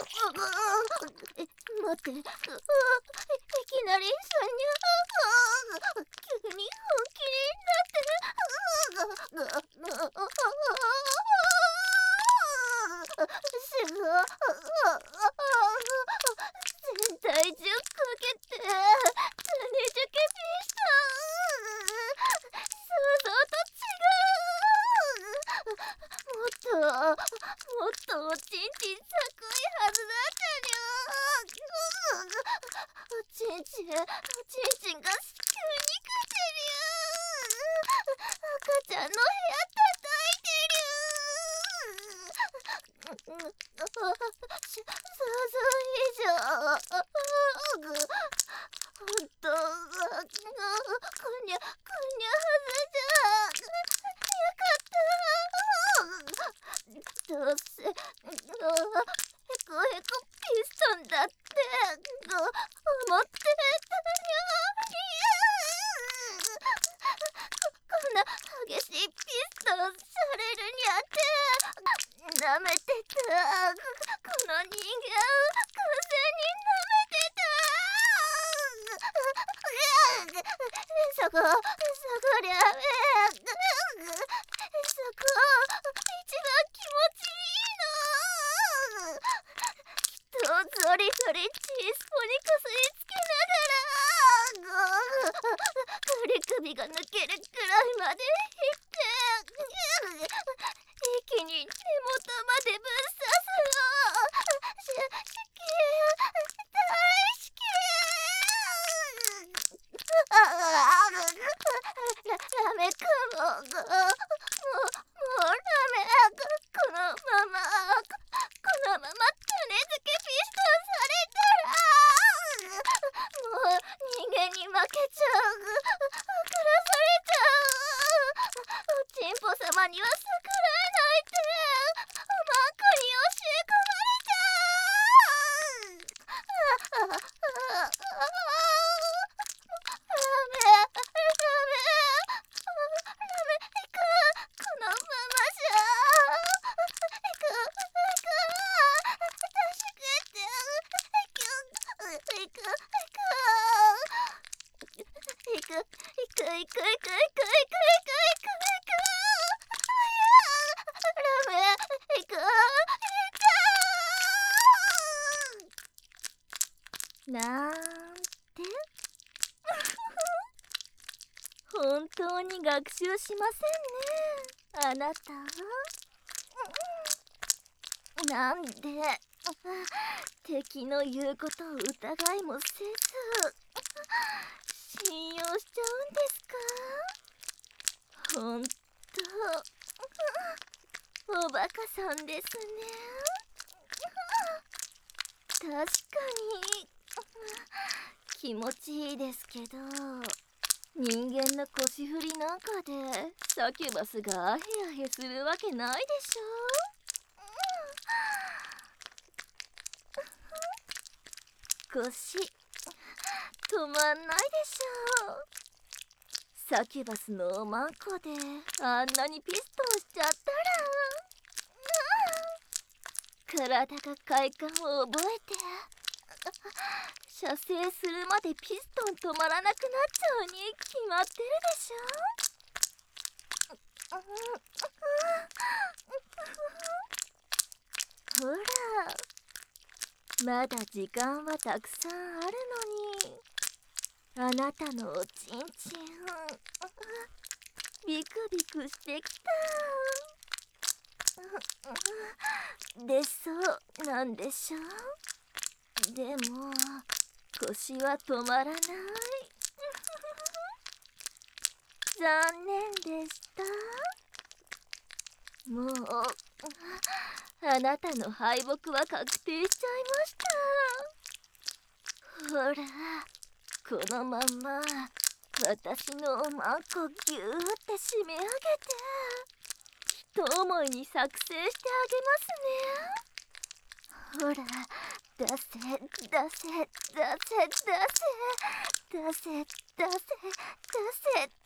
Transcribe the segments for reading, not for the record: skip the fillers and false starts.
待って、いきなりそんに急に本気になってすぐ全体重かけて種除けピストン、想像と違う。もっとおちんちん咲くいはずだったにゃ。おちんちんが急に食ってるよ。赤ちゃんの部屋叩いてるよ。想像以上。ほんとこにゃはずじゃよかった。どうせヘコヘコピストンだって思ってたにゃ。こんな激しいピストンされるにゃって舐めてた。この人間完全に舐めてた。そこりゃそこ一番気持ちいいの。きっとゾリゾリチースポにこすりつけながら首が抜けるくらいまでいって一気に根元までぶっ刺すの。大好き。ラメかも。もうラメ。このまま種付けピストンされたらもう人間に負けちゃう。殺されちゃう。おちんぽ様には逆らえないっておまんこに教え込まれちゃう。いく。このままじゃいく。助けて。いく。ラメいく。なんて本当に学習しませんね、あなたは。なんで敵の言うことを疑いもせず信用しちゃうんですか。ほんとおバカさんですね。確かに気持ちいいですけど、人間の腰振りなんかでサキュバスがアヘアヘするわけないでしょ。腰止まんないでしょ。サキュバスのおまんこであんなにピストンしちゃったら、体が快感を覚えて射精するまでピストン止まらなくなっちゃうに決まってるでしょ。ほらまだ時間はたくさんあるのに、あなたのおちんちんビクビクしてきた。出そうなんでしょ。でも腰は止まらない。残念でした。もうあなたの敗北は確定しちゃいました。ほらこのまんま私のおまんこぎゅーって締め上げて一思いに作成してあげますね。ほら出せ出せ出せ出せ出せ出せ出せ出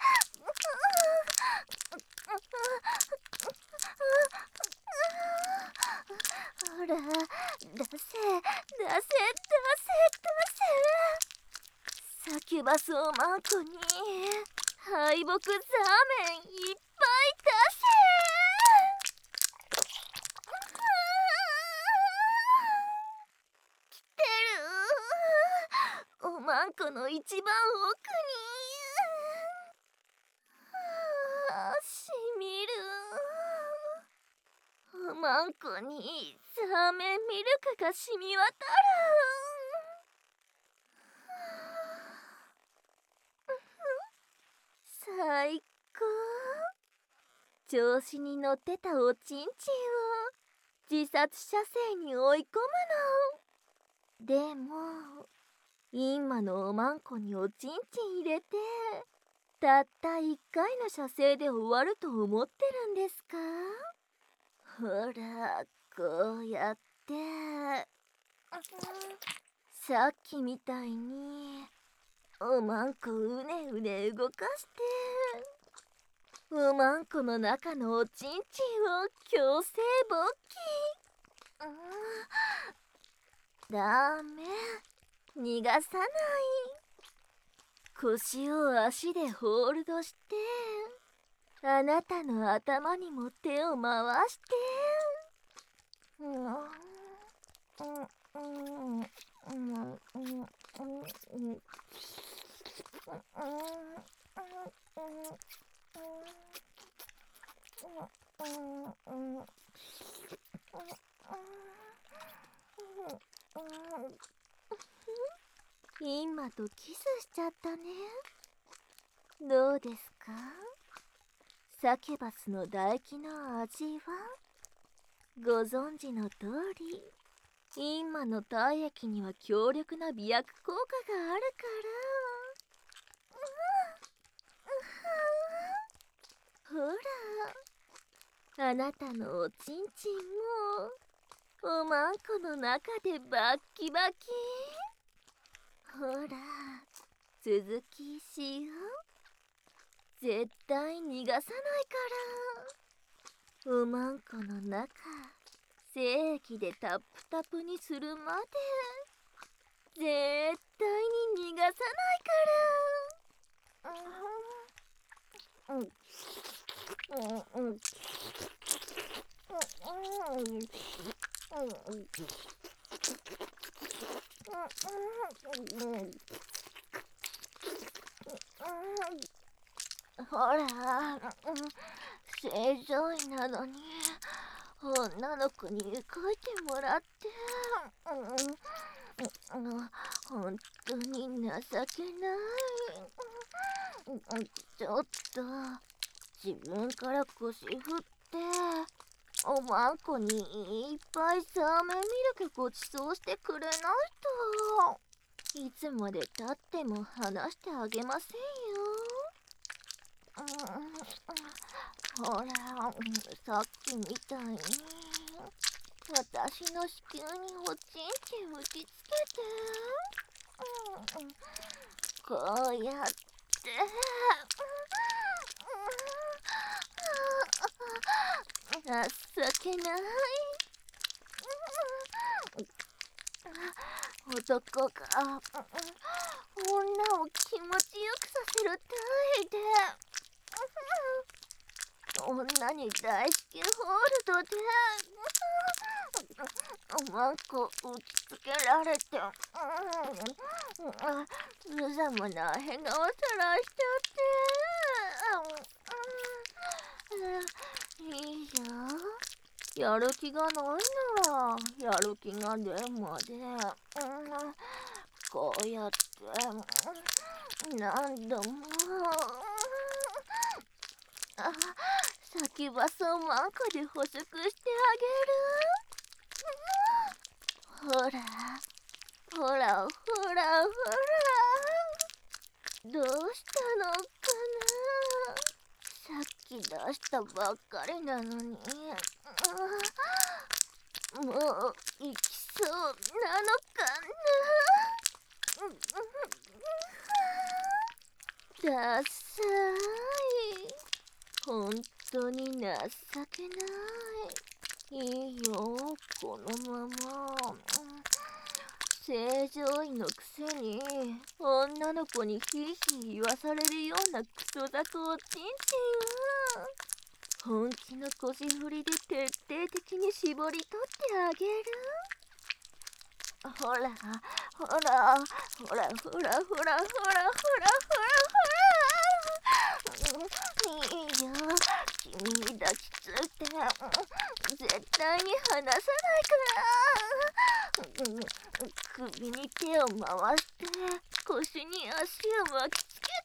せ。 ほら、出せ、出せ、出せ、出せ。サキュバスおまんこに敗北ザーメンいっぱい出せ。来てる。おまんこの一番奥に。しみる。おまんこにザーメンミルクが染み渡る。最高。調子に乗ってたおちんちんを自殺射精に追い込むの。でも今のおまんこにおちんちん入れてたった1回の射精で終わると思ってるんですか？ほら、こうやってさっきみたいにおまんこうねうね動かしておまんこの中のおちんちんを強制勃起。ダメ、逃がさない。腰を足でホールドしてあなたの頭にも手を回して今とキスしちゃったね。どうですか？サキュバスの唾液の味は？ご存知の通り今の体液には強力な媚薬効果があるからほら、あなたのおちんちんもおまんこの中でバッキバキ。ほら、続きしよう。絶対逃がさないから。おまんこの中精液でタップタプにするまで絶対に逃がさないからほら、正常位なのに女の子に書いてもらって本当に情けない。ちょっと自分から腰振っておまんこにいっぱいザーメンミルクごちそうしてくれないといつまでたっても話してあげませんよ。ほら、さっきみたいに私の子宮におちんちん打ちつけてこうやって情けない男が女を気持ちよくさせる体で女に大至急ホールドでおまんこ打ちつけられて無様なへがおさらしちゃっていいじゃん。やる気がないならやる気が出るまでこうやって何度も先バスをマンコで捕食してあげる。ほらほらほらほら、どうしたのかな。さっき出したばっかりなのにもう行きそうなのかな。ダサい。本当に情けない。 いいよ、このまま。正常位のくせに女の子にヒーヒー言わされるようなクソザコをチンチンは本気の腰振りで徹底的に絞り取ってあげる。ほらほらほらほらほらほらほらほらいいよ、君に抱きついて絶対に離さないから。首に手を回して腰に足を巻きつけて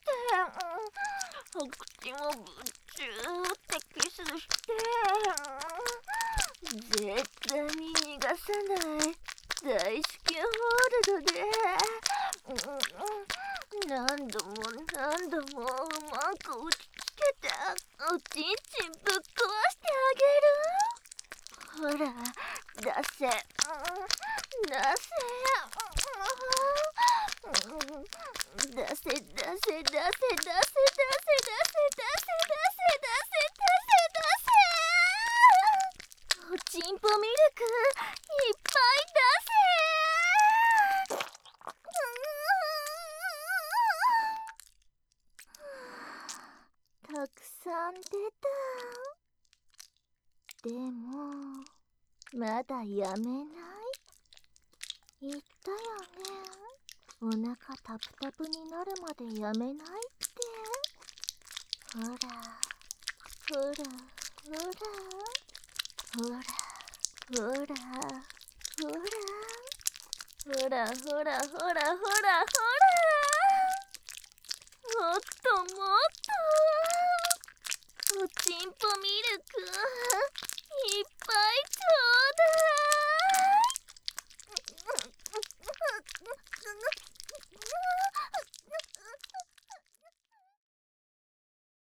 口もぶっちゅーってキスして絶対に逃がさない大至急ホールドで何度も何度もうまく打ちつけておちんちんぶっ壊してあげる。ほら出せ出せ出せ出せ出せ出せ出せ出せ出せ出せ出せ出せおちんぽミルクいっぱい出せ。たくさん出た。でもまだやめない。言ったよね、お腹タプタプになるまでやめないって。ほらほらほらほらほらほらほらほらほらほらほらほら